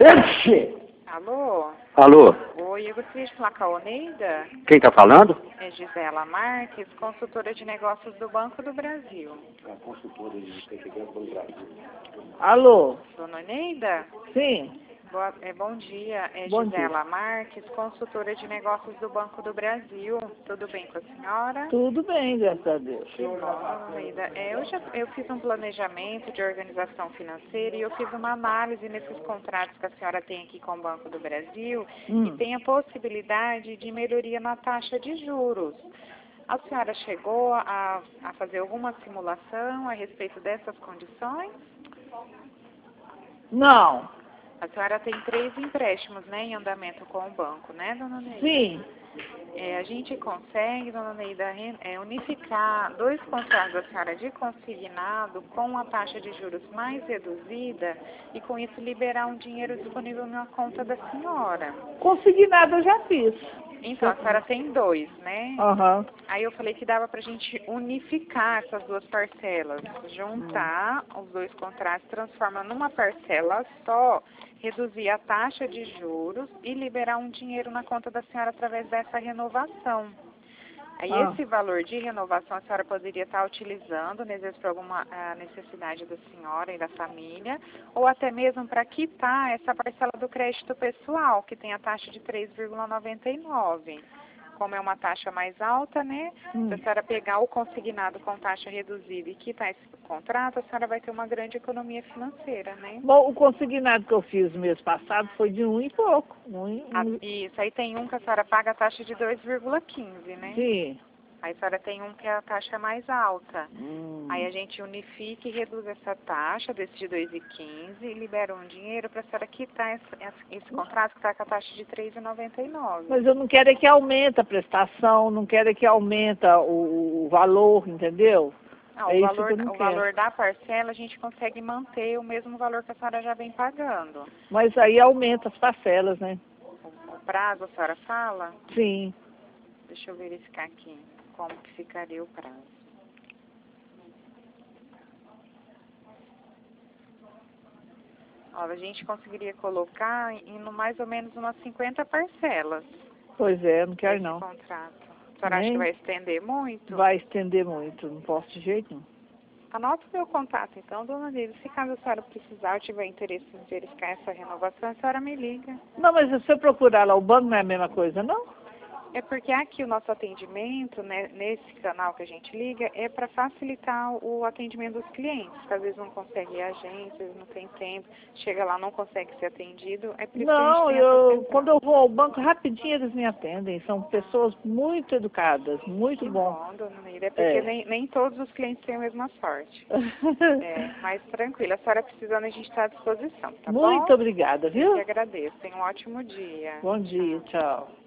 Ixi! Alô? Alô? Oi, eu gostaria de falar com a Oneida. Quem tá falando? É Gisela Marques, consultora de negócios do Banco do Brasil. Alô? Dona Oneida? Sim, Bom dia, é bom Gisela dia. Marques, consultora de negócios do Banco do Brasil. Tudo bem com a senhora? Tudo bem, graças a Deus. Que bom, Dona Oneida. Eu fiz um planejamento de organização financeira e eu fiz uma análise nesses contratos que a senhora tem aqui com o Banco do Brasil e tem a possibilidade de melhoria na taxa de juros. A senhora chegou a fazer alguma simulação a respeito dessas condições? Não, A senhora tem 3 empréstimos, né, em andamento com o banco, né, dona Neida? sim. A gente consegue, dona Neida, unificar 2 contratos da senhora de consignado com a taxa de juros mais reduzida e com isso liberar um dinheiro disponível na conta da senhora. Consignado eu já fiz. Então, a senhora tem 2, né? Aham. Aí eu falei que dava pra gente unificar essas 2 parcelas, juntar os 2 contratos, transformar numa parcela só, reduzir a taxa de juros e liberar um dinheiro na conta da senhora através dessa renovação. Aí esse valor de renovação a senhora poderia estar utilizando, às vezes, para alguma necessidade da senhora e da família, ou até mesmo para quitar essa parcela do crédito pessoal, que tem a taxa de 3,99. Como é uma taxa mais alta, né? Se a senhora pegar o consignado com taxa reduzida e quitar esse contrato, a senhora vai ter uma grande economia financeira, né? Bom, o consignado que eu fiz mês passado foi de 1 e pouco. Isso, aí tem um que a senhora paga a taxa de 2,15, né? Sim. Aí a senhora tem um que é a taxa mais alta. Aí a gente unifica e reduz essa taxa desse de 2,15 e libera um dinheiro para a senhora quitar esse contrato que está com a taxa de 3,99. Mas eu não quero é que aumente a prestação, não quero é que aumente o valor, entendeu? Não, É o isso que eu não o quero. valor da parcela a gente consegue manter o mesmo valor que a senhora já vem pagando. Mas aí aumenta as parcelas, né? O prazo a senhora fala? Sim. Deixa eu verificar aqui como que ficaria o prazo. Ó, a gente conseguiria colocar em mais ou menos umas 50 parcelas. Pois é, não quero Esse não. contrato. A senhora acha que vai estender muito? Vai estender muito, não posso de jeito nenhum. Anota o meu contato então, dona Neide. Se caso a senhora precisar ou tiver interesse em verificar essa renovação, a senhora me liga. Não, mas se eu procurar lá o banco não é a mesma coisa, não? É porque aqui o nosso atendimento, né, nesse canal que a gente liga, é para facilitar o atendimento dos clientes. Que às vezes não consegue ir à agência, às vezes não tem tempo, chega lá não consegue ser atendido. É por isso que a gente tem essa Quando eu vou ao banco, rapidinho eles me atendem. São pessoas muito educadas, muito bom. Bom, dona Neide, é porque nem todos os clientes têm a mesma sorte. Mas tranquilo, a senhora precisando, a gente está à disposição, tá bom? Muito obrigada, viu? Eu que agradeço. Tenha um ótimo dia. Bom dia, tchau.